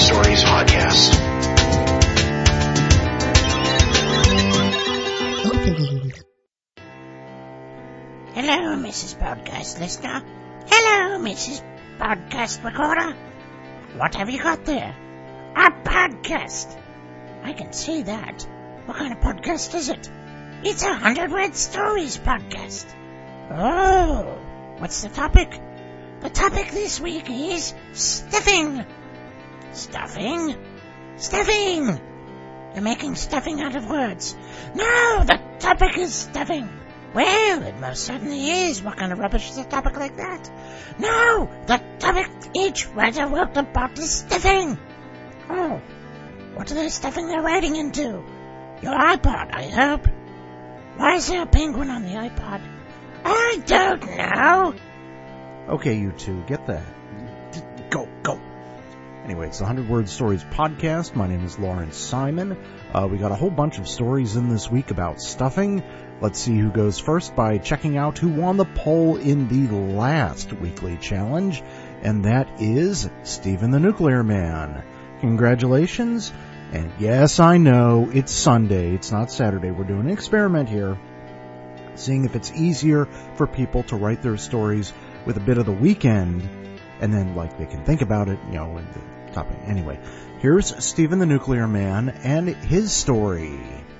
Stories Podcast. Hello, Mrs. Podcast Listener. Hello, Mrs. Podcast Recorder. What have you got there? A podcast. I can see that. What kind of podcast is it? It's 100 Word Stories podcast. Oh, what's the topic? The topic this week is stuffing. Stuffing? Stuffing! You're making stuffing out of words. No, the topic is stuffing. Well, it most certainly is. What kind of rubbish is a topic like that? No, the topic each writer wrote about is stuffing. Oh, what are they stuffing their writing into? Your iPod, I hope. Why is there a penguin on the iPod? I don't know. Okay, you two, get that. Go. Anyway, it's the 100 Word Stories Podcast. My name is Lawrence Simon. We got a whole bunch of stories in this week about stuffing. Let's see who goes first by checking out who won the poll in the last weekly challenge, and that is Stephen the Nuclear Man. Congratulations. And yes, I know, it's Sunday, it's not Saturday. We're doing an experiment here, seeing if it's easier for people to write their stories with a bit of the weekend, and then, they can think about it, and the topic. Anyway, here's Stephen the Nuclear Man and his story.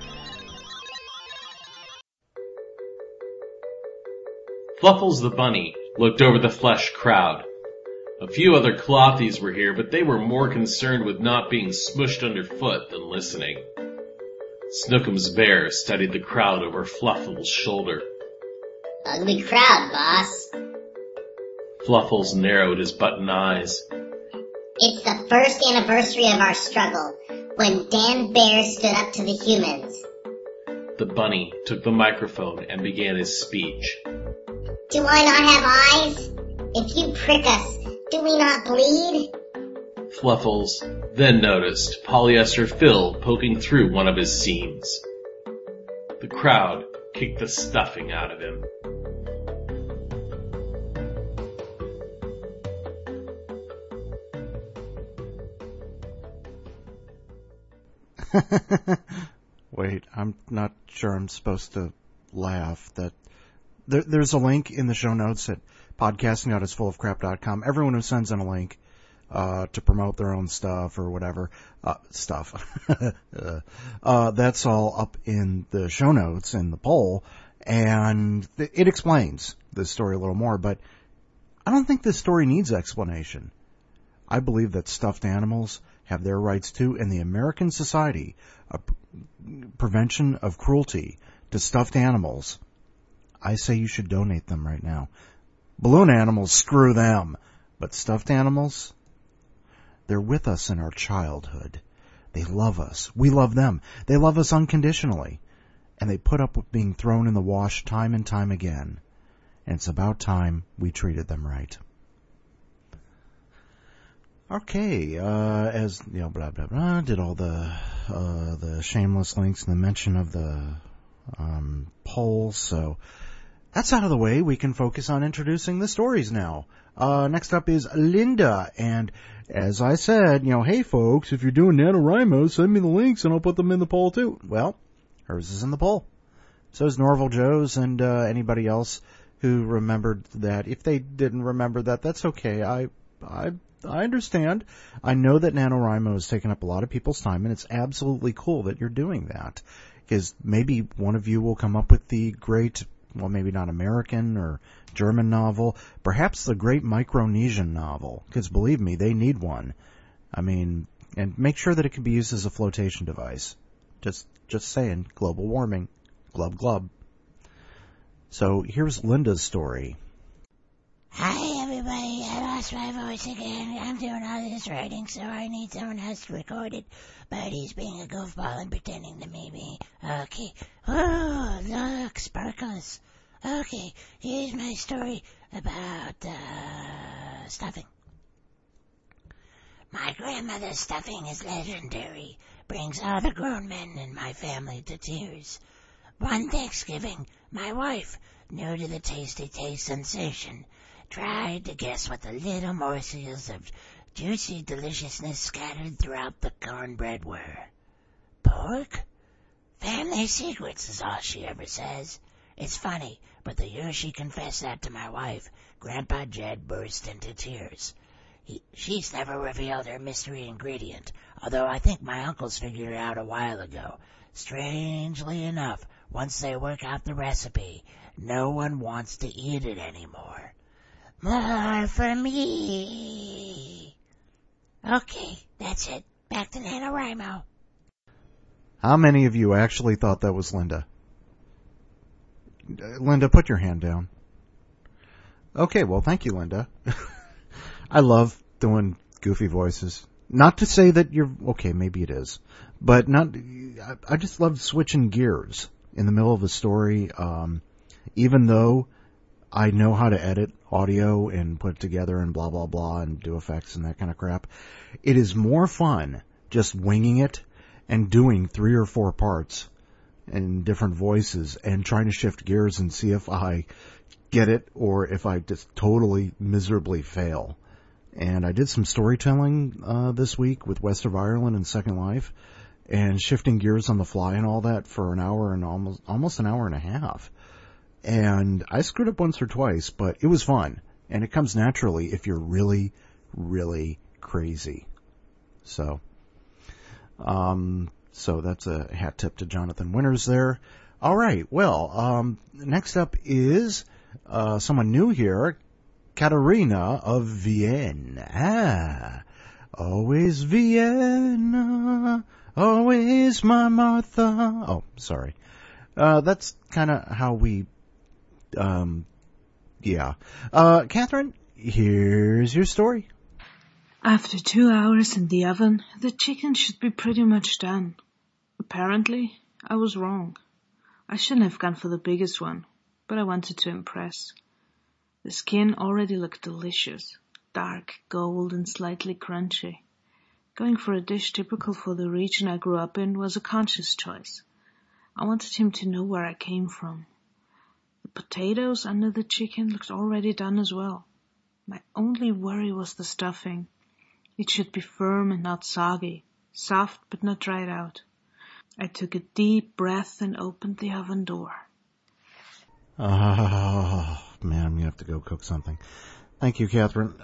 Fluffles the bunny looked over the flushed crowd. A few other clothies were here, but they were more concerned with not being smushed underfoot than listening. Snookums bear studied the crowd over Fluffles' shoulder. Ugly crowd, boss. Fluffles narrowed his button eyes. It's the first anniversary of our struggle, when Dan Bear stood up to the humans. The bunny took the microphone and began his speech. Do I not have eyes? If you prick us, do we not bleed? Fluffles then noticed Polyester Phil poking through one of his seams. The crowd kicked the stuffing out of him. Wait, I'm not sure I'm supposed to laugh. There's a link in the show notes at podcasting.isfullofcrap.com. Everyone who sends in a link to promote their own stuff or whatever that's all up in the show notes in the poll, and it explains this story a little more. But I don't think this story needs explanation. I believe that stuffed animals have their rights too, and the American Society of Prevention of Cruelty to Stuffed Animals, I say you should donate them right now. Balloon animals, screw them. But stuffed animals, they're with us in our childhood. They love us. We love them. They love us unconditionally. And they put up with being thrown in the wash time and time again. And it's about time we treated them right. Okay, as, blah, blah, blah, did all the shameless links and the mention of the polls, so that's out of the way. We can focus on introducing the stories now. Next up is Linda, and as I said, hey folks, if you're doing NaNoWriMo, send me the links and I'll put them in the poll too. Well, hers is in the poll. So is Norval Joe's and anybody else who remembered that. If they didn't remember that, that's okay. I understand. I know that NaNoWriMo has taken up a lot of people's time, and it's absolutely cool that you're doing that. Because maybe one of you will come up with the great, well, maybe not American or German novel, perhaps the great Micronesian novel. Because believe me, they need one. I mean, and make sure that it can be used as a flotation device. Just saying, global warming. Glub, glub. So here's Linda's story. Hi, everybody. I lost my voice again. I'm doing all this writing, so I need someone else to record it. But he's being a goofball and pretending to be me. Okay. Oh, look, sparkles. Okay, here's my story about stuffing. My grandmother's stuffing is legendary. Brings all the grown men in my family to tears. One Thanksgiving, my wife, new to the tasty taste sensation, tried to guess what the little morsels of juicy deliciousness scattered throughout the cornbread were. Pork? Family secrets is all she ever says. It's funny, but the year she confessed that to my wife, Grandpa Jed burst into tears. She's never revealed her mystery ingredient, although I think my uncles figured it out a while ago. Strangely enough, once they work out the recipe, no one wants to eat it anymore. More for me. Okay, that's it. Back to NaNoWriMo. How many of you actually thought that was Linda? Linda, put your hand down. Okay, well, thank you, Linda. I love doing goofy voices. Not to say that you're... Okay, maybe it is. But I just love switching gears in the middle of a story. Even though I know how to edit audio and put it together and blah, blah, blah, and do effects and that kind of crap, it is more fun just winging it and doing 3 or 4 parts in different voices and trying to shift gears and see if I get it or if I just totally miserably fail. And I did some storytelling this week with West of Ireland and Second Life, and shifting gears on the fly and all that for an hour and almost an hour and a half. And I screwed up once or twice, but it was fun. And it comes naturally if you're really, really crazy. So that's a hat tip to Jonathan Winters there. All right, well, next up is someone new here, Katarina of Vienna. Always Vienna, always my Martha. Oh, sorry. That's kind of how we, yeah. Catherine, here's your story. After 2 hours in the oven, the chicken should be pretty much done. Apparently, I was wrong. I shouldn't have gone for the biggest one, but I wanted to impress. The skin already looked delicious, dark gold and slightly crunchy. Going for a dish typical for the region I grew up in was a conscious choice. I wanted him to know where I came from. The potatoes under the chicken looked already done as well. My only worry was the stuffing. It should be firm and not soggy, soft but not dried out. I took a deep breath and opened the oven door. Oh, man, I'm going to have to go cook something. Thank you, Catherine.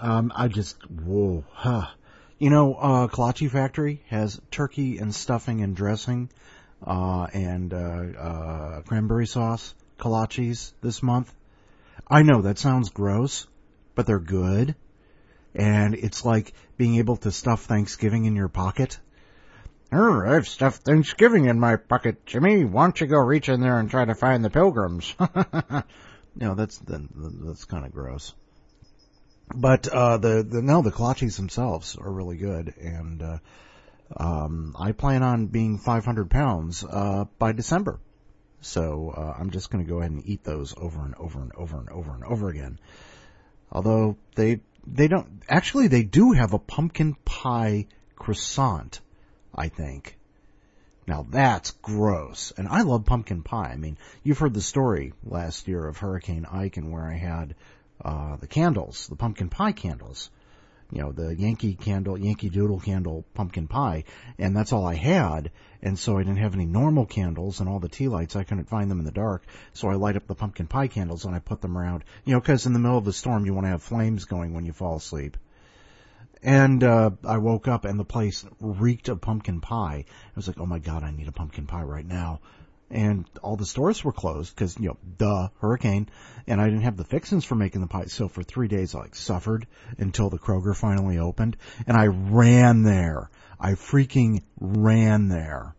You know, Kolache Factory has turkey and stuffing and dressing, and cranberry sauce kolaches this month. I know that sounds gross, but they're good. And it's like being able to stuff Thanksgiving in your pocket. Oh, I've stuffed Thanksgiving in my pocket, Jimmy. Why don't you go reach in there and try to find the pilgrims? No, that's kind of gross. But the kolaches themselves are really good, and I plan on being 500 pounds by December. So I'm just going to go ahead and eat those over and over and over and over and over again. Although they do have a pumpkin pie croissant, I think. Now that's gross. And I love pumpkin pie. I mean, you've heard the story last year of Hurricane Ike and where I had the candles, the pumpkin pie candles. You know, the Yankee Doodle candle pumpkin pie, and that's all I had, and so I didn't have any normal candles and all the tea lights. I couldn't find them in the dark, so I light up the pumpkin pie candles and I put them around, you know, because in the middle of the storm you want to have flames going when you fall asleep. And I woke up and the place reeked of pumpkin pie. I was like, oh my God, I need a pumpkin pie right now. And all the stores were closed because, you know, hurricane, and I didn't have the fixings for making the pie. So for 3 days, I suffered until the Kroger finally opened, and I ran there. I freaking ran there.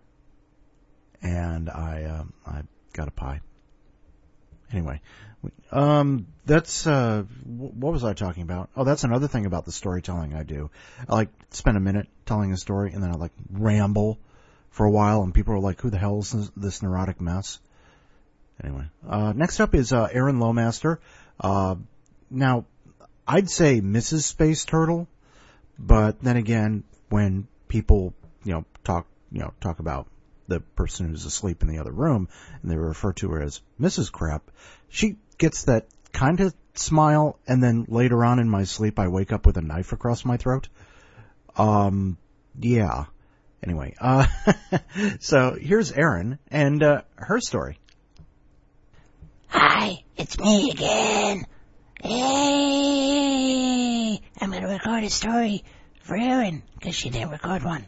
And I got a pie. Anyway, that's, what was I talking about? Oh, that's another thing about the storytelling I do. I like spend a minute telling a story and then I like ramble for a while, and people are like, who the hell is this neurotic mess? Anyway, next up is Aaron Lowmaster. Now, I'd say Mrs. Space Turtle, but then again, when people, talk about the person who's asleep in the other room, and they refer to her as Mrs. Crap, she gets that kind of smile, and then later on in my sleep I wake up with a knife across my throat. Yeah. Anyway, so here's Erin and her story. Hi, it's me again. Hey, I'm going to record a story for Erin, because she didn't record one.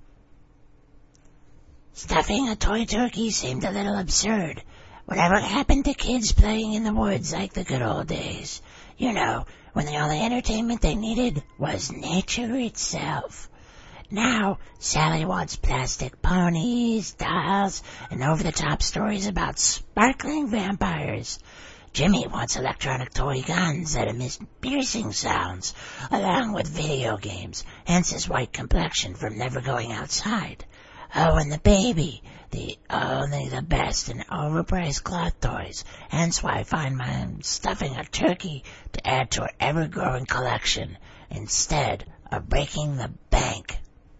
Stuffing a toy turkey seemed a little absurd. Whatever happened to kids playing in the woods like the good old days? You know, when the only entertainment they needed was nature itself. Now, Sally wants plastic ponies, dolls, and over-the-top stories about sparkling vampires. Jimmy wants electronic toy guns that emit piercing sounds, along with video games, hence his white complexion from never going outside. Oh, and the baby, only the best and overpriced cloth toys, hence why I find I'm stuffing a turkey to add to her ever-growing collection, instead of breaking the bank.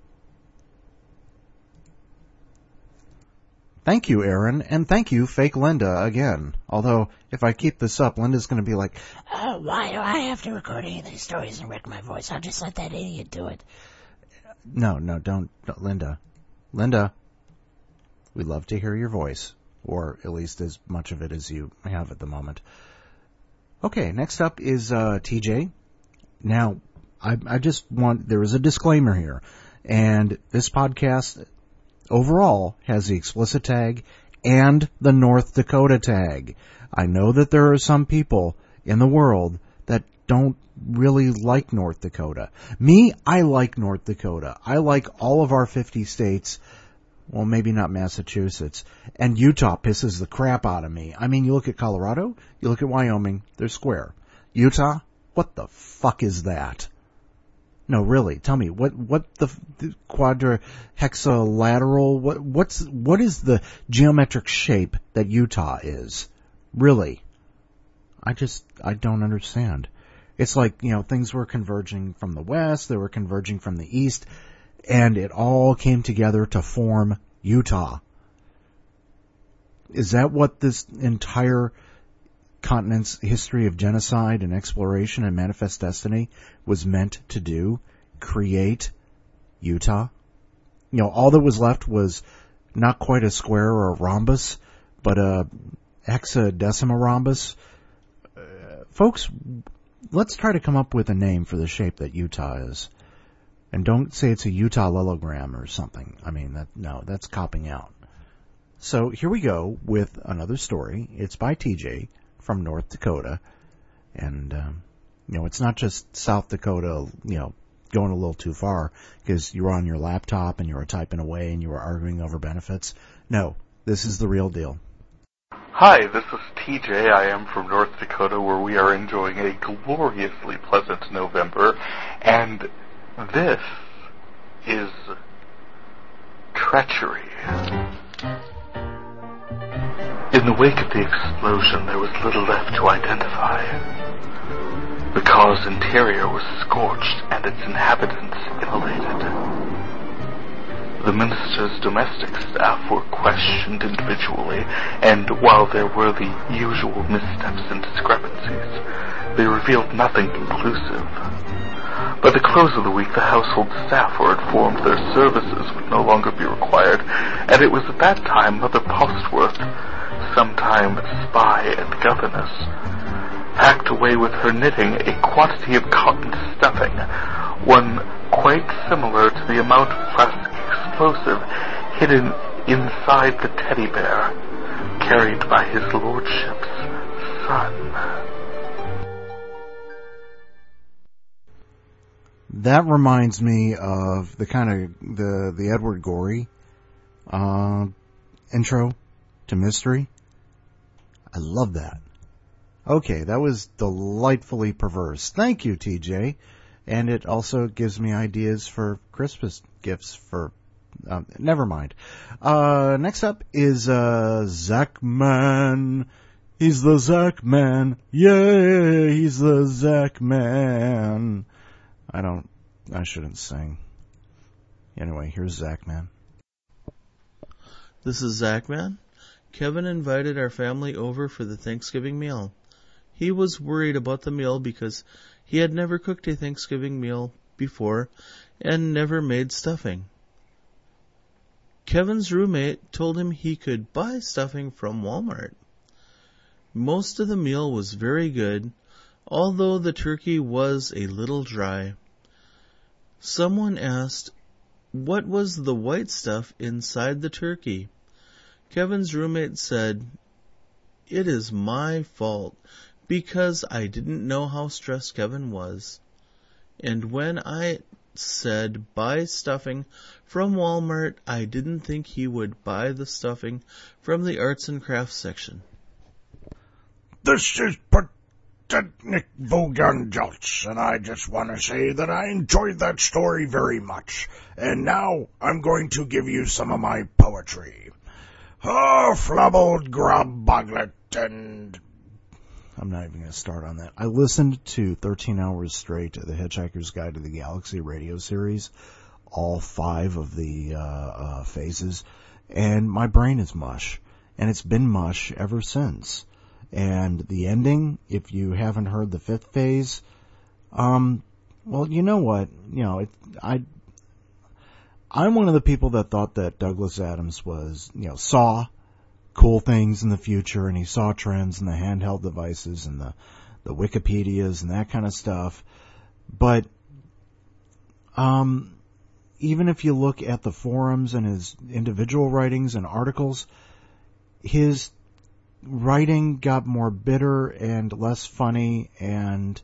Thank you, Erin, and thank you, Fake Linda, again. Although, if I keep this up, Linda's going to be like, oh, why do I have to record any of these stories and wreck my voice? I'll just let that idiot do it. No, don't, Linda. Linda, we love to hear your voice, or at least as much of it as you have at the moment. Okay, next up is TJ. Now, I just want, there is a disclaimer here, and this podcast overall has the explicit tag and the North Dakota tag. I know that there are some people in the world that don't really like North Dakota. Me, I like North Dakota. I like all of our 50 states. Well, maybe not Massachusetts. And Utah pisses the crap out of me. I mean, you look at Colorado, you look at Wyoming, they're square. Utah, what the fuck is that? No, really, tell me, what the quadrahexalateral, what is the geometric shape that Utah is? Really? I don't understand. It's like, things were converging from the west, they were converging from the east, and it all came together to form Utah. Is that what this entire continent's history of genocide and exploration and manifest destiny was meant to do? Create Utah? All that was left was not quite a square or a rhombus, but a hexadecimal rhombus. Folks, let's try to come up with a name for the shape that Utah is. And don't say it's a Utah lillogram or something. I mean, that's copping out. So here we go with another story. It's by TJ from North Dakota. And, it's not just South Dakota, going a little too far because you were on your laptop and you were typing away and you were arguing over benefits. No, this is the real deal. Hi, this is TJ. I am from North Dakota, where we are enjoying a gloriously pleasant November, and this is treachery. In the wake of the explosion, there was little left to identify. The car's interior was scorched and its inhabitants immolated. The minister's domestic staff were questioned individually, and while there were the usual missteps and discrepancies, they revealed nothing conclusive. By the close of the week, the household staff were informed their services would no longer be required, and it was at that time Mother Postworth, sometime spy and governess, packed away with her knitting a quantity of cotton stuffing, one quite similar to the amount of plastic explosive hidden inside the teddy bear carried by his lordship's son. That reminds me of the kind of the Edward Gorey intro to Mystery. I love that. Okay, that was delightfully perverse. Thank you, TJ. And it also gives me ideas for Christmas gifts for... never mind. Next up is Zach Man. He's the Zach Man. Yay, he's the Zach Man. I shouldn't sing. Anyway, here's Zach Man. This is Zach Man. Kevin invited our family over for the Thanksgiving meal. He was worried about the meal because he had never cooked a Thanksgiving meal before and never made stuffing. Kevin's roommate told him he could buy stuffing from Walmart. Most of the meal was very good, although the turkey was a little dry. Someone asked, what was the white stuff inside the turkey? Kevin's roommate said, it is my fault, because I didn't know how stressed Kevin was. And when I said buy stuffing from Walmart, I didn't think he would buy the stuffing from the arts and crafts section. This is Nick Vogan-Jeltz, and I just want to say that I enjoyed that story very much. And now I'm going to give you some of my poetry. Oh, flubbled grub boglet and... I'm not even going to start on that. I listened to 13 hours straight of the Hitchhiker's Guide to the Galaxy radio series, all 5 of the phases, and my brain is mush, and it's been mush ever since. And the ending, if you haven't heard the 5th phase, well, you know what? You know, I'm one of the people that thought that Douglas Adams was, saw cool things in the future, and he saw trends in the handheld devices and the Wikipedias and that kind of stuff. But even if you look at the forums and his individual writings and articles, his writing got more bitter and less funny, and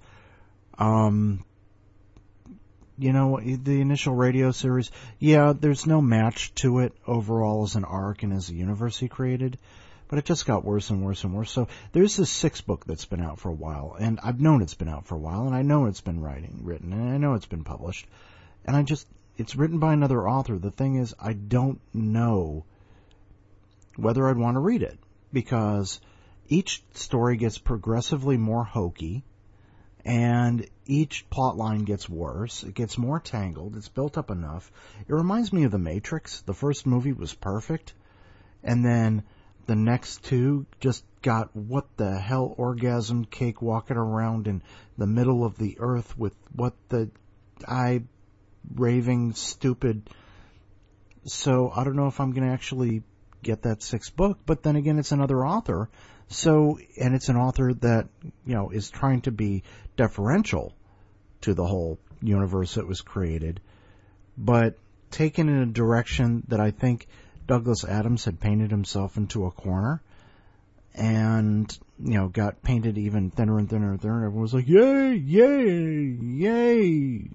the initial radio series, there's no match to it overall as an arc and as a universe he created, but it just got worse and worse and worse. So there's this 6th book that's been out for a while, and I've known it's been out for a while, and I know it's been written, and I know it's been published, and it's written by another author. The thing is, I don't know whether I'd want to read it, because each story gets progressively more hokey, and each plot line gets worse. It gets more tangled. It's built up enough. It reminds me of The Matrix. The first movie was perfect, and then the next 2 just got what the hell orgasm cake walking around in the middle of the earth with what the raving stupid. So I don't know if I'm going to actually get that 6th book, but then again, it's another author. So, and it's an author that, is trying to be deferential to the whole universe that was created, but taken in a direction that I think Douglas Adams had painted himself into a corner, and, got painted even thinner and thinner and thinner. Everyone was like, yay, yay, yay,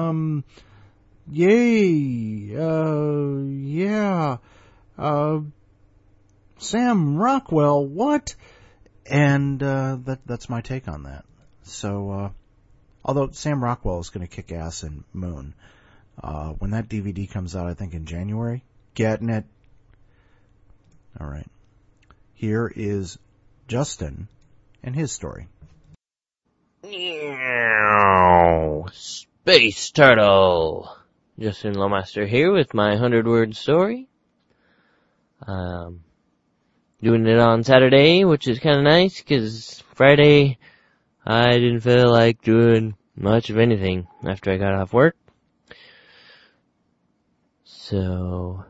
yeah, Sam Rockwell, what? And that's my take on that. So, although Sam Rockwell is going to kick ass in Moon, when that DVD comes out, I think in January, getting it. All right. Here is Justin and his story. Space Turtle! Justin Lawmaster here with my 100-word story. Doing it on Saturday, which is kind of nice, because Friday I didn't feel like doing much of anything after I got off work. So,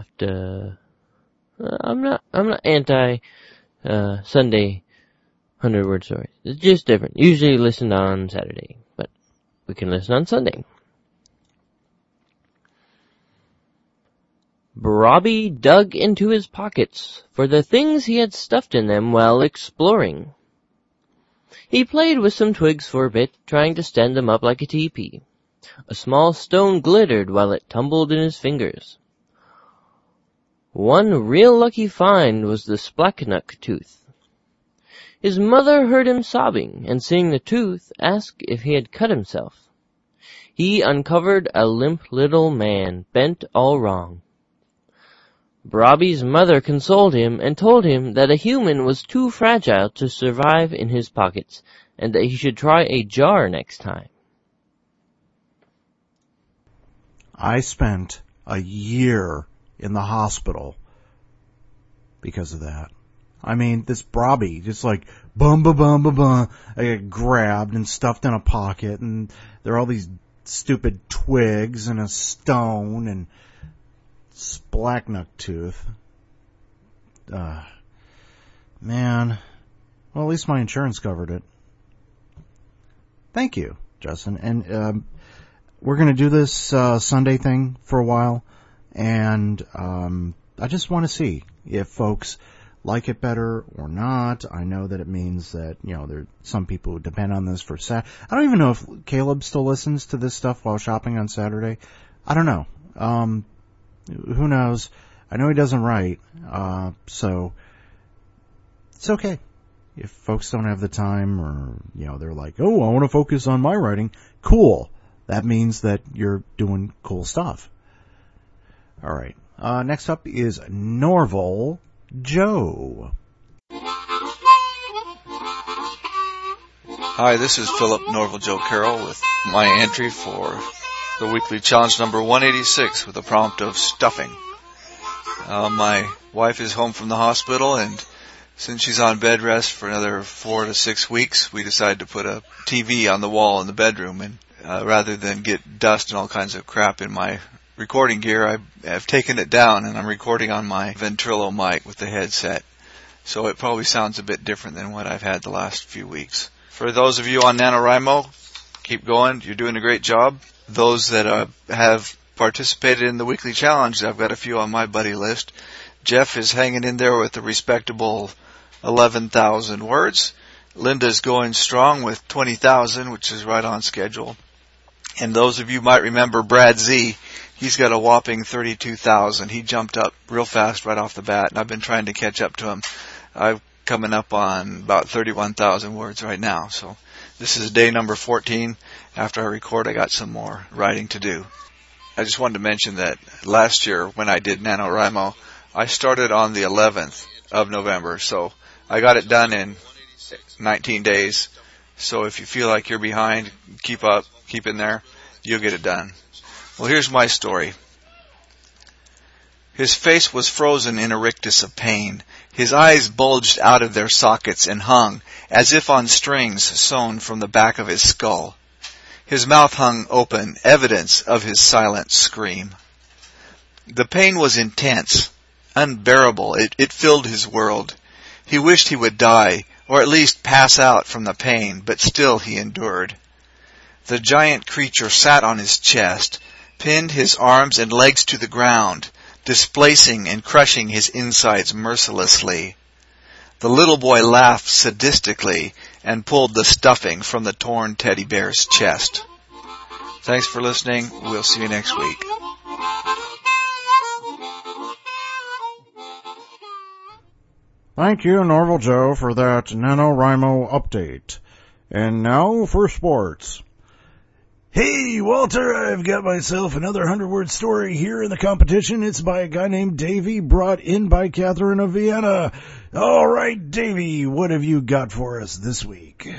I'm not anti, Sunday 100-word stories. It's just different. Usually listen on Saturday, but we can listen on Sunday. Robbie dug into his pockets for the things he had stuffed in them while exploring. He played with some twigs for a bit, trying to stand them up like a teepee. A small stone glittered while it tumbled in his fingers. One real lucky find was the Splacknuck tooth. His mother heard him sobbing, and seeing the tooth, asked if he had cut himself. He uncovered a limp little man, bent all wrong. Robbie's mother consoled him and told him that a human was too fragile to survive in his pockets, and that he should try a jar next time. I spent a year in the hospital because of that. I mean, this Brobby, just like, bum, ba, bum, ba, bum. I get grabbed and stuffed in a pocket, and there are all these stupid twigs and a stone and Splachnuck-tooth. Man. Well, at least my insurance covered it. Thank you, Justin. And we're going to do this Sunday thing for a while, and I just want to see if folks like it better or not. I know that it means that, there are some people who depend on this for Saturday. I don't even know if Caleb still listens to this stuff while shopping on Saturday. I don't know. Who knows? I know he doesn't write, so it's okay. If folks don't have the time or, they're like, oh, I want to focus on my writing, cool. That means that you're doing cool stuff. All right. Next up is Norval Joe. Hi, this is Philip Norval Joe Carroll with my entry for the weekly challenge number 186 with a prompt of stuffing. My wife is home from the hospital, and since she's on bed rest for another 4 to 6 weeks, we decided to put a TV on the wall in the bedroom, and rather than get dust and all kinds of crap in my recording gear, I have taken it down, and I'm recording on my Ventrilo mic with the headset. So it probably sounds a bit different than what I've had the last few weeks. For those of you on NaNoWriMo, keep going. You're doing a great job. Those that have participated in the weekly challenge, I've got a few on my buddy list. Jeff is hanging in there with a respectable 11,000 words. Linda's going strong with 20,000, which is right on schedule. And those of you might remember Brad Z, he's got a whopping 32,000. He jumped up real fast right off the bat, and I've been trying to catch up to him. I'm coming up on about 31,000 words right now. So this is day number 14. After I record, I got some more writing to do. I just wanted to mention that last year when I did NaNoWriMo, I started on the 11th of November. So I got it done in 19 days. So if you feel like you're behind, keep up, keep in there. You'll get it done. Well, here's my story. His face was frozen in a rictus of pain. His eyes bulged out of their sockets and hung, as if on strings sewn from the back of his skull. His mouth hung open, evidence of his silent scream. The pain was intense, unbearable. It filled his world. He wished he would die, or at least pass out from the pain, but still he endured. The giant creature sat on his chest, pinned his arms and legs to the ground, displacing and crushing his insides mercilessly. The little boy laughed sadistically and pulled the stuffing from the torn teddy bear's chest. Thanks for listening. We'll see you next week. Thank you, Norval Joe, for that NaNoWriMo update. And now for sports. Hey, Walter, I've got myself another 100-word story here in the competition. It's by a guy named Davey, brought in by Catherine of Vienna. All right, Davey, what have you got for us this week?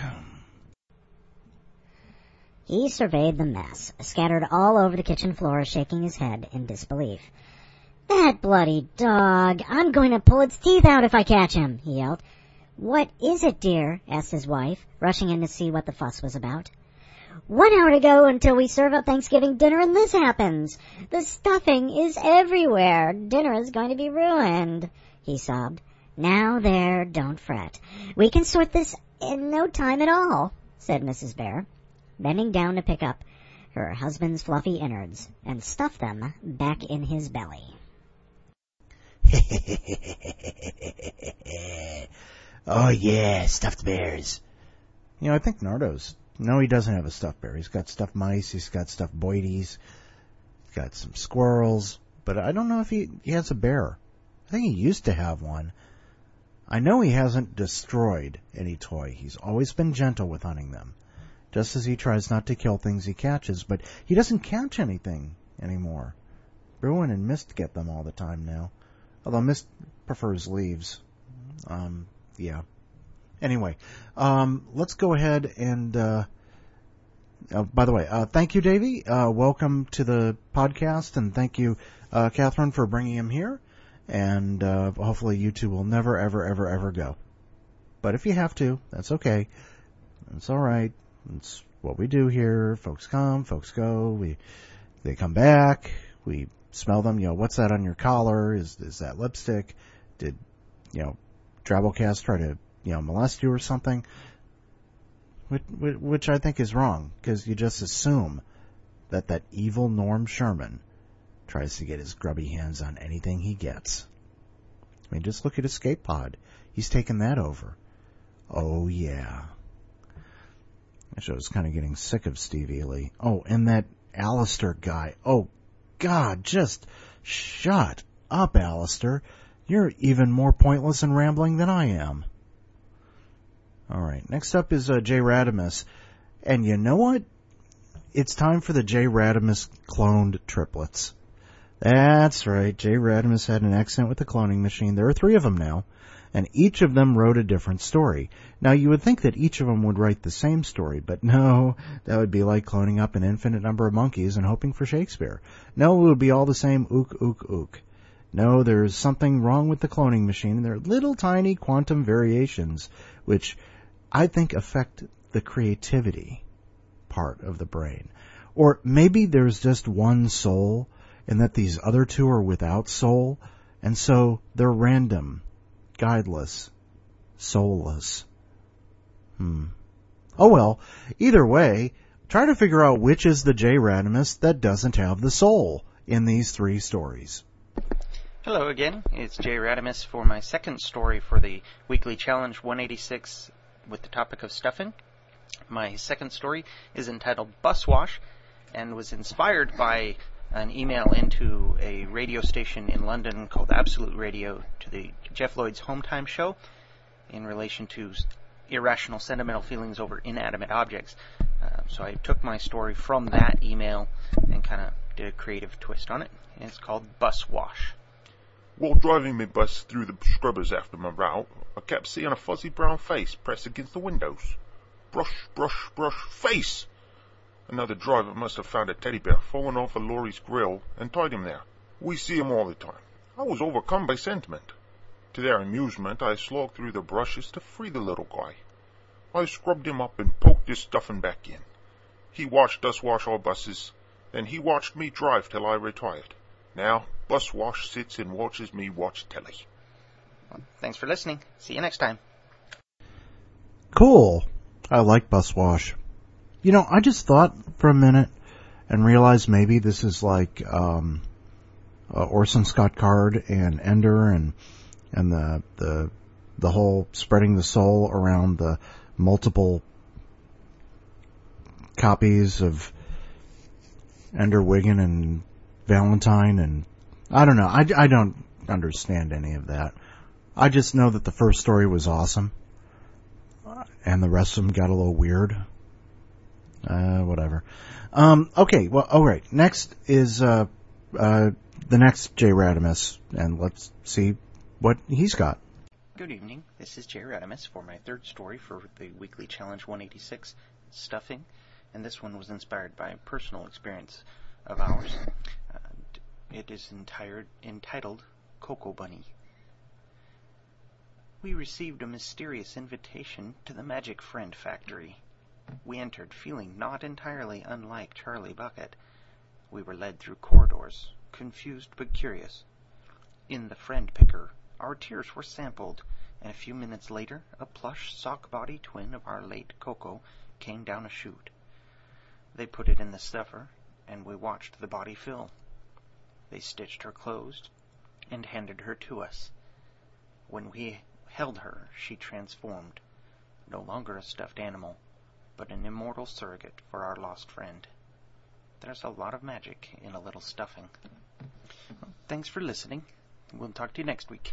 He surveyed the mess, scattered all over the kitchen floor, shaking his head in disbelief. That bloody dog! I'm going to pull its teeth out if I catch him, he yelled. What is it, dear? Asked his wife, rushing in to see what the fuss was about. 1 hour to go until we serve up Thanksgiving dinner and this happens. The stuffing is everywhere. Dinner is going to be ruined, he sobbed. Now there, don't fret. We can sort this in no time at all, said Mrs. Bear, bending down to pick up her husband's fluffy innards and stuff them back in his belly. Oh yeah, stuffed bears. I think Nardo's. No, he doesn't have a stuffed bear. He's got stuffed mice, he's got stuffed boidies, he's got some squirrels, but I don't know if he has a bear. I think he used to have one. I know he hasn't destroyed any toy. He's always been gentle with hunting them, just as he tries not to kill things he catches, but he doesn't catch anything anymore. Bruin and Mist get them all the time now, although Mist prefers leaves. Yeah. Anyway, let's go ahead and, by the way, thank you, Davey. Welcome to the podcast, and thank you, Catherine, for bringing him here. and hopefully you two will never, ever, ever, ever go. But if you have to, that's okay. It's all right. It's what we do here. Folks come, folks go. They come back. We smell them. What's that on your collar? Is that lipstick? Did Drabblecast try to molest you or something? Which I think is wrong, because you just assume that evil Norm Sherman tries to get his grubby hands on anything he gets. I mean, just look at Escape Pod. He's taken that over. Oh, yeah. Actually, I was kind of getting sick of Steve Ely. Oh, and that Alistair guy. Oh, God, just shut up, Alistair. You're even more pointless and rambling than I am. All right, next up is Jay Radimus. And you know what? It's time for the Jay Radimus cloned triplets. That's right, Jay Radimus had an accident with the cloning machine. There are 3 of them now, and each of them wrote a different story. Now, you would think that each of them would write the same story, but no, that would be like cloning up an infinite number of monkeys and hoping for Shakespeare. No, it would be all the same ook, ook, ook. No, there's something wrong with the cloning machine, and there are little tiny quantum variations, which I think affect the creativity part of the brain. Or maybe there's just one soul, and that these other 2 are without soul, and so they're random, guideless, soulless. Oh well, either way, try to figure out which is the Jay Radimus that doesn't have the soul in these 3 stories. Hello again, it's Jay Radimus for my second story for the Weekly Challenge 186 with the topic of stuffing. My second story is entitled Bus Wash and was inspired by an email into a radio station in London called Absolute Radio to the Jeff Lloyd's Home Time show in relation to irrational sentimental feelings over inanimate objects. So I took my story from that email and kind of did a creative twist on it. And it's called Bus Wash. While driving my bus through the scrubbers after my route, I kept seeing a fuzzy brown face pressed against the windows. Brush, brush, brush, face! Another driver must have found a teddy bear fallen off a lorry's grill and tied him there. We see him all the time. I was overcome by sentiment. To their amusement, I slogged through the brushes to free the little guy. I scrubbed him up and poked his stuffing back in. He watched us wash our buses, then he watched me drive till I retired. Now, Bus Wash sits and watches me watch telly. Well, thanks for listening. See you next time. Cool. I like Bus Wash. I just thought for a minute and realized maybe this is like Orson Scott Card and Ender and the whole spreading the soul around the multiple copies of Ender Wiggin and Valentine, and I don't know. I don't understand any of that. I just know that the first story was awesome, and the rest of them got a little weird. Whatever. Okay, well, alright. Next is the next Jay Radimus, and let's see what he's got. Good evening. This is Jay Radimus for my third story for the Weekly Challenge 186, Stuffing, and this one was inspired by a personal experience of ours. It is entitled Cocoa Bunny. We received a mysterious invitation to the Magic Friend Factory. We entered feeling not entirely unlike Charlie Bucket. We were led through corridors, confused but curious. In the Friend Picker, our tears were sampled, and a few minutes later, a plush sock-body twin of our late Coco came down a chute. They put it in the stuffer, and we watched the body fill. They stitched her closed and handed her to us. When we held her, she transformed, no longer a stuffed animal, but an immortal surrogate for our lost friend. There's a lot of magic in a little stuffing. Well, thanks for listening. We'll talk to you next week.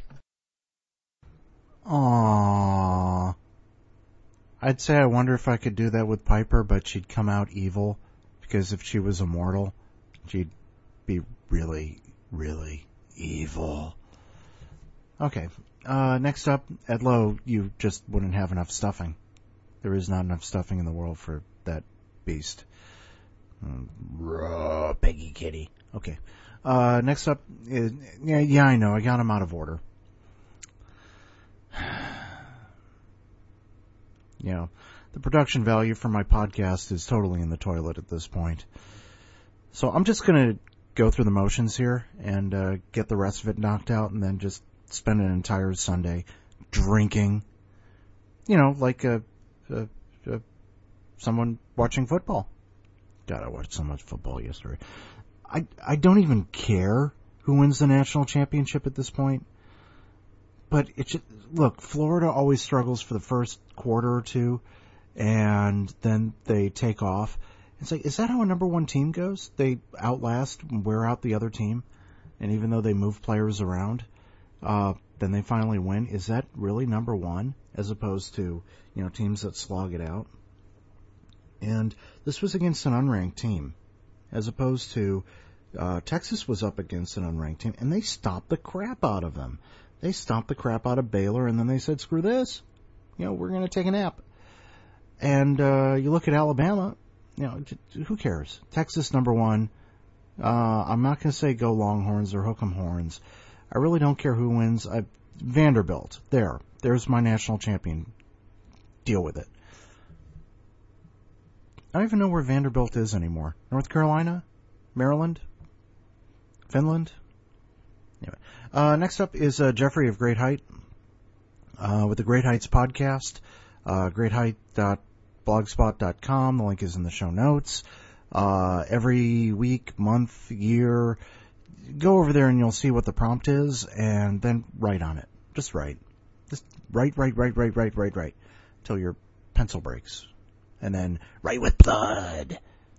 Aww. I'd say I wonder if I could do that with Piper, but she'd come out evil, because if she was immortal, she'd be really, really evil. Okay, next up, Edlo, you just wouldn't have enough stuffing. There is not enough stuffing in the world for that beast. Peggy Kitty. Okay. Next up is, yeah, I know, I got them out of order. The production value for my podcast is totally in the toilet at this point. So I'm just going to go through the motions here and get the rest of it knocked out and then just spend an entire Sunday drinking, like someone watching football. God, I watched so much football yesterday. I don't even care who wins the national championship at this point. But look, Florida always struggles for the first quarter or two, and then they take off. It's like, is that how a number one team goes? They outlast and wear out the other team, and even though they move players around, then they finally win. Is that really number one, as opposed to, teams that slog it out? And this was against an unranked team, as opposed to Texas was up against an unranked team, and they stomped the crap out of them. They stomped the crap out of Baylor, and then they said, screw this. We're going to take a nap. And you look at Alabama, who cares? Texas, number one. I'm not going to say go Longhorns or hook 'em horns. I really don't care who wins. Vanderbilt, there's my national champion. Deal with it. I don't even know where Vanderbilt is anymore. North Carolina? Maryland? Finland? Anyway. Next up is Jeffrey of Great Height with the Great Heights podcast, greatheight.blogspot.com. The link is in the show notes. Every week, month, year, go over there and you'll see what the prompt is, and then write on it. Just write. Just write, till your pencil breaks. And then write with blood.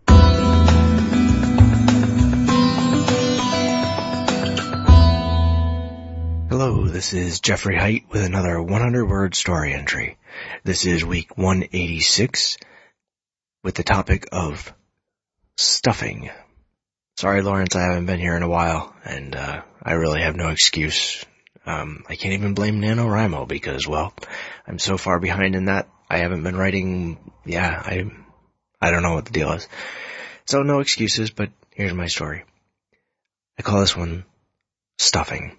Hello, this is Jeffrey Height with another 100-word story entry. This is week 186 with the topic of stuffing. Sorry, Lawrence, I haven't been here in a while, and I really have no excuse. I can't even blame NaNoWriMo because, well, I'm so far behind in that I haven't been writing. I don't know what the deal is. So no excuses, but here's my story. I call this one Stuffing.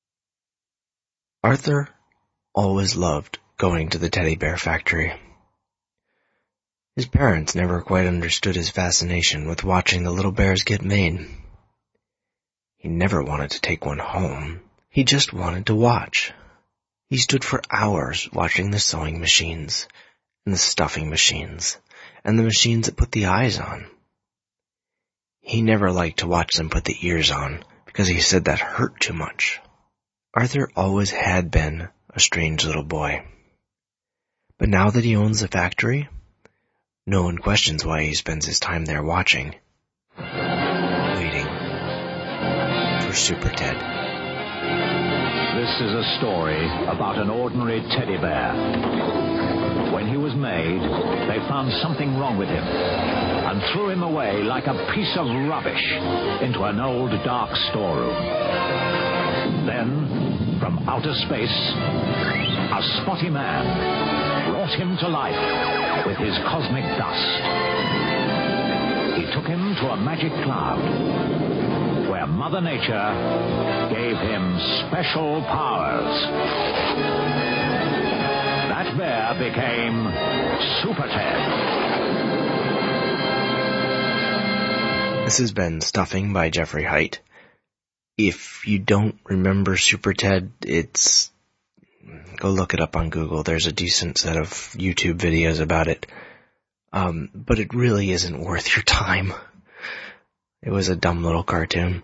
Arthur always loved going to the teddy bear factory. His parents never quite understood his fascination with watching the little bears get made. He never wanted to take one home. He just wanted to watch. He stood for hours watching the sewing machines, and the stuffing machines, and the machines that put the eyes on. He never liked to watch them put the ears on, because he said that hurt too much. Arthur always had been a strange little boy. But now that he owns the factory, no one questions why he spends his time there watching, waiting for Super Ted. This is a story about an ordinary teddy bear. When he was made, they found something wrong with him and threw him away like a piece of rubbish into an old dark storeroom. Then, from outer space, a spotty man brought him to life with his cosmic dust. He took him to a magic cloud where Mother Nature gave him special powers. That bear became Super Ted. This has been Stuffing by Jeffrey Height. If you don't remember Super Ted, go look it up on Google. There's a decent set of YouTube videos about it. But it really isn't worth your time. It was a dumb little cartoon.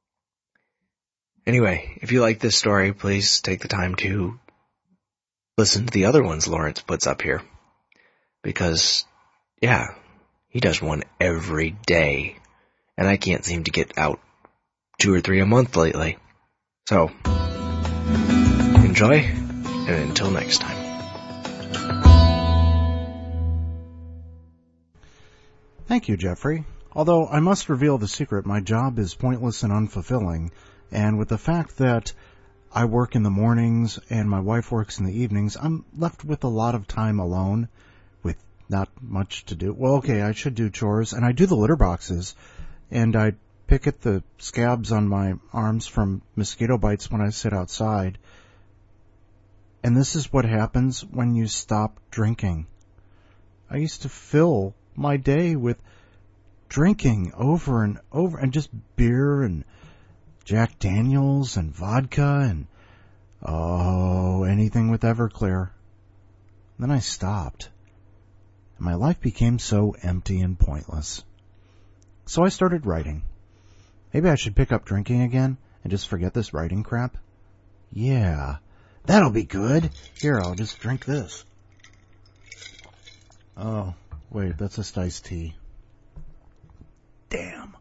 Anyway, if you like this story, please take the time to listen to the other ones Lawrence puts up here. Because, he does one every day. And I can't seem to get out 2 or 3 a month lately. So, enjoy, and until next time. Thank you, Jeffrey. Although I must reveal the secret, my job is pointless and unfulfilling, and with the fact that I work in the mornings and my wife works in the evenings, I'm left with a lot of time alone with not much to do. Well, okay, I should do chores, and I do the litter boxes, and I pick at the scabs on my arms from mosquito bites when I sit outside. And this is what happens when you stop drinking. I used to fill my day with drinking over and over, and just beer and Jack Daniels and vodka and, anything with Everclear. Then I stopped. And my life became so empty and pointless. So I started writing. Maybe I should pick up drinking again and just forget this writing crap? Yeah, that'll be good. Here, I'll just drink this. Oh, wait, that's just iced tea. Damn.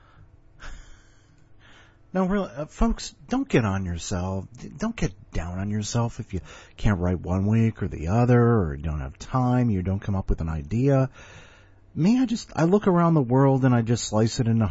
No, really, folks, don't get on yourself. Don't get down on yourself if you can't write one week or the other, or you don't have time, you don't come up with an idea. Me, I look around the world and I just slice it into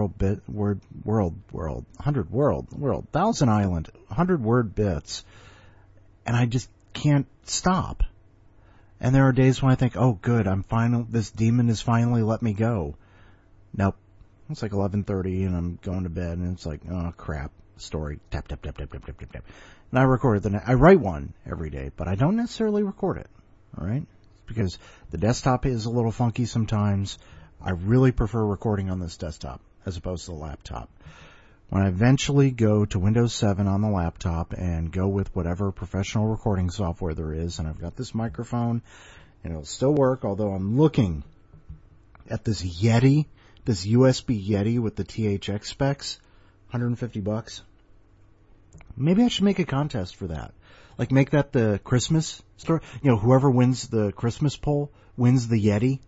1,000 island, 100 word bits, and I just can't stop. And there are days when I think, oh good, this demon has finally let me go. Nope. It's like 11:30 and I'm going to bed and it's like, oh crap, story, tap, tap, tap, tap, tap, tap, tap, tap. And I record it. I write one every day, but I don't necessarily record it. Alright? Because the desktop is a little funky sometimes. I really prefer recording on this desktop as opposed to the laptop. When I eventually go to Windows 7 on the laptop and go with whatever professional recording software there is, and I've got this microphone and it'll still work, although I'm looking at this Yeti, this USB Yeti with the THX specs, $150. Maybe I should make a contest for that. Like make that the Christmas story. You know, whoever wins the Christmas poll wins the Yeti.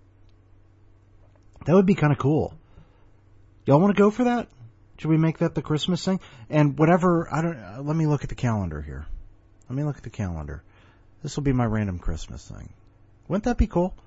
That would be kind of cool. Y'all want to go for that? Should we make that the Christmas thing? And whatever, let me look at the calendar here. This will be my random Christmas thing. Wouldn't that be cool?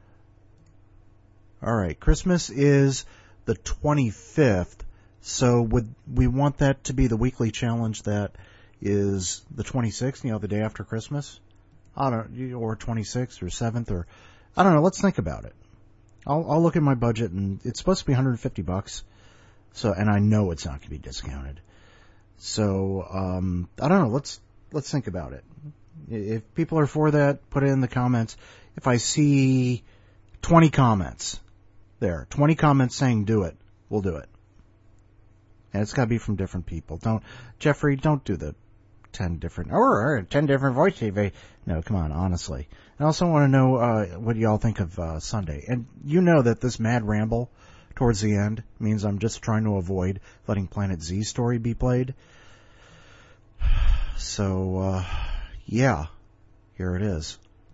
Alright, Christmas is the 25th, so would we want that to be the weekly challenge that is the 26th, the day after Christmas? Or 26th or 7th, or, I don't know, let's think about it. I'll look at my budget, and it's supposed to be $150, so, and I know it's not going to be discounted. So, I don't know, let's think about it. If people are for that, put it in the comments. If I see 20 comments, 20 comments saying do it, we'll do it. And it's got to be from different people. Jeffrey, don't do the 10 different voice TV. No, come on, honestly. I also want to know what y'all think of Sunday. And you know that this mad ramble towards the end means I'm just trying to avoid letting Planet Z story be played. So, yeah, here it is.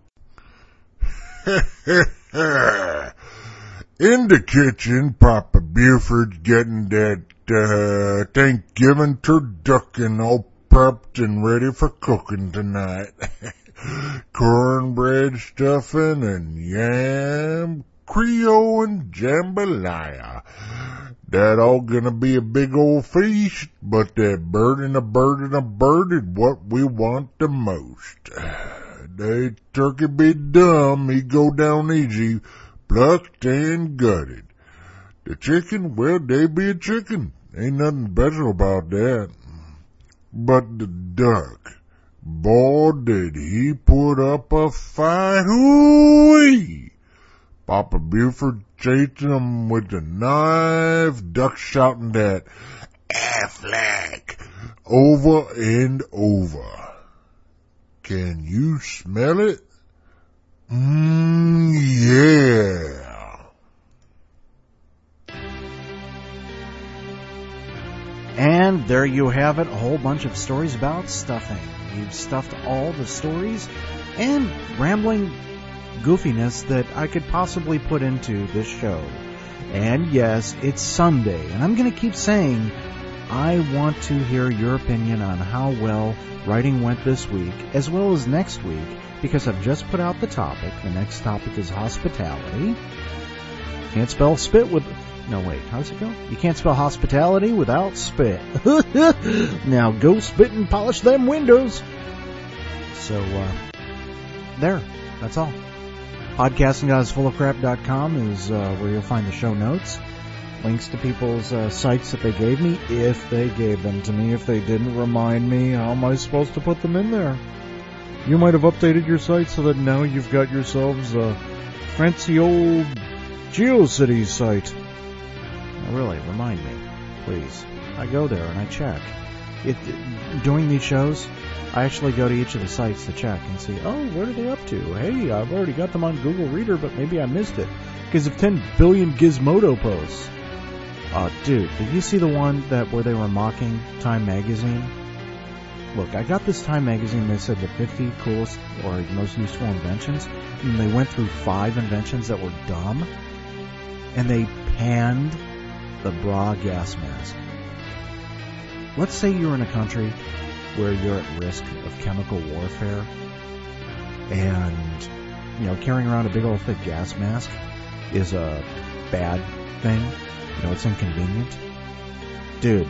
In the kitchen, Papa Buford's getting that Thanksgiving turducken all prepped and ready for cooking tonight. Cornbread stuffing and yam, Creole and jambalaya. That all gonna be a big old feast, but that bird and a bird is what we want the most. That turkey be dumb, he go down easy, plucked and gutted. The chicken, well, they be a chicken. Ain't nothing special about that. But the duck, boy, did he put up a fight. Hoo-wee! Papa Buford chasing him with the knife, duck shouting that Aflac over and over. Can you smell it? Yeah. And there you have it, a whole bunch of stories about stuffing. We've stuffed all the stories and rambling goofiness that I could possibly put into this show. And yes, it's Sunday, and I'm going to keep saying I want to hear your opinion on how well writing went this week, as well as next week, because I've just put out the topic. The next topic is hospitality. Can't spell spit with... No, wait, how does it go? You can't spell hospitality without spit. Now go spit and polish them windows. So, there. That's all. Podcasting.isfullofcrap.com is where you'll find the show notes. links to people's sites that they gave me, if they gave them to me. If they didn't remind me, how am I supposed to put them in there? You might have updated your site so that now you've got yourselves a fancy old GeoCities site. Now really, remind me, please. I go there and I check. Doing these shows, I actually go to each of the sites to check and see, oh, what are they up to? Hey, I've already got them on Google Reader, but maybe I missed it because of 10 billion Gizmodo posts. Dude, did you see the one where they were mocking Time Magazine? Look, I got this Time Magazine, they said the 50 coolest or most useful inventions, and they went through 5 inventions that were dumb, and they panned the bra gas mask. Let's say you're in a country where you're at risk of chemical warfare, and, carrying around a big old thick gas mask is a bad thing. It's inconvenient. Dude,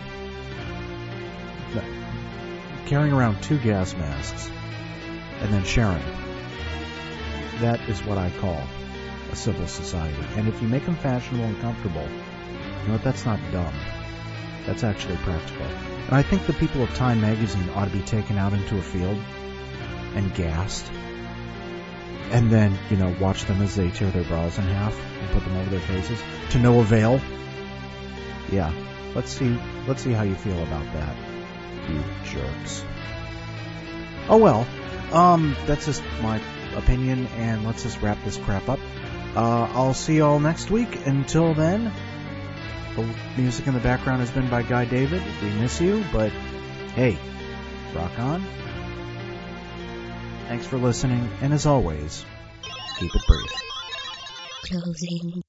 carrying around 2 gas masks and then sharing, that is what I call a civil society. And if you make them fashionable and comfortable, that's not dumb. That's actually practical. And I think the people of Time Magazine ought to be taken out into a field and gassed, and then, watch them as they tear their bras in half and put them over their faces to no avail. Yeah, let's see how you feel about that, you jerks. Oh well, that's just my opinion, and let's just wrap this crap up. I'll see y'all next week. Until then, the music in the background has been by Guy David. We miss you, but hey, rock on. Thanks for listening, and as always, keep it brief. Closing